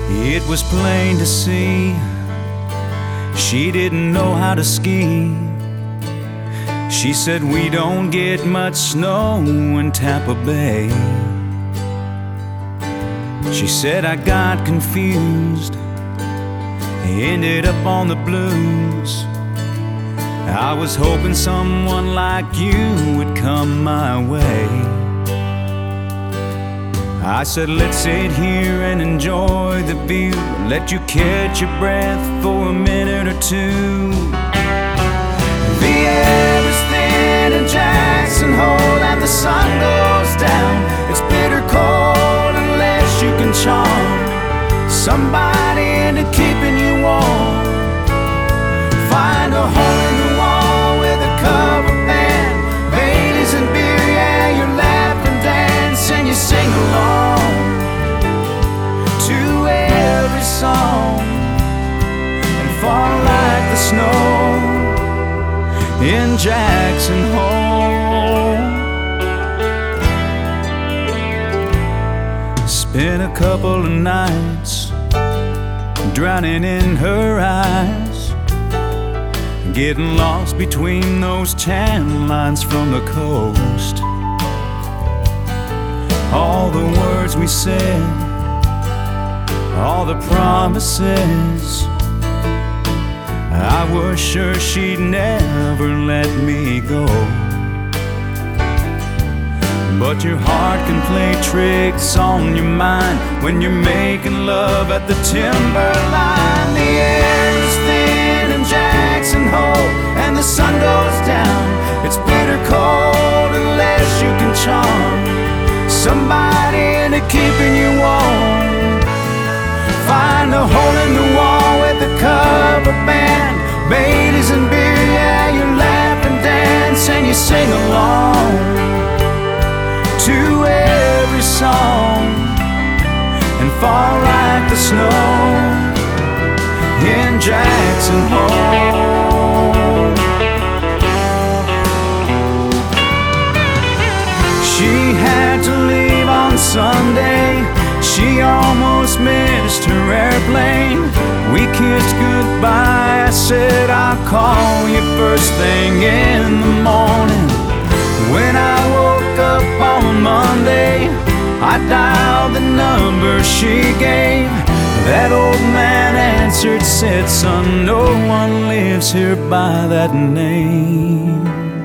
It was plain to see she didn't know how to ski. She said we don't get much snow in Tampa Bay. She said I got confused, ended up on the blues. I was hoping someone like you would come my way. I said let's sit here and enjoy the view, let you catch your breath for a minute or two. The air is thin in Jackson Hole and the sun goes down. It's bitter cold unless you can charm somebody into keeping you warm. Find a hole in the wall with a cover band, Baileys and beer, yeah, you laugh and dance and you sing along to every song and fall like the snow in Jackson Hole. Spent a couple of nights drowning in her eyes, getting lost between those tan lines from the coast. All the words we said, all the promises, I was sure she'd never let me go. But your heart can play tricks on your mind when you're making love at the timberline. The air is thin in Jackson Hole and the sun goes down. It's bitter cold unless you can charm somebody into keeping you warm. Find a hole in the wall with a cover band, Baileys and beer, yeah, you laugh and dance and you sing along to every song and fall like the snow in Jackson Hole. She had to leave on Sunday, she almost missed her airplane. We kissed goodbye, I said I'll call you first thing in the morning. When I woke up on Monday, I dialed the number she gave. That old man answered, said, son, no one lives here by that name.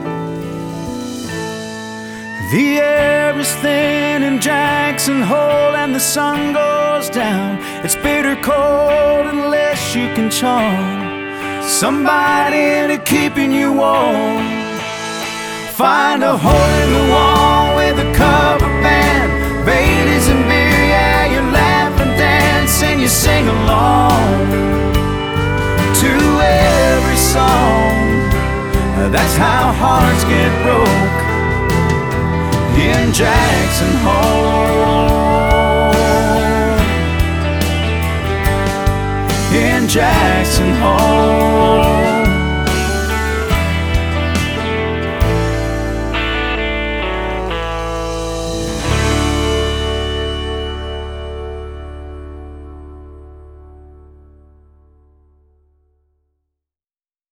The air is thin in Jackson Hole and the sun goes down. It's bitter cold unless you can charm somebody into keeping you warm. Find a hole in the wall with a cover band, Baileys and beer, yeah, you laugh and dance and you sing along to every song. That's how hearts get broke in Jackson Hole. In Jackson Hole.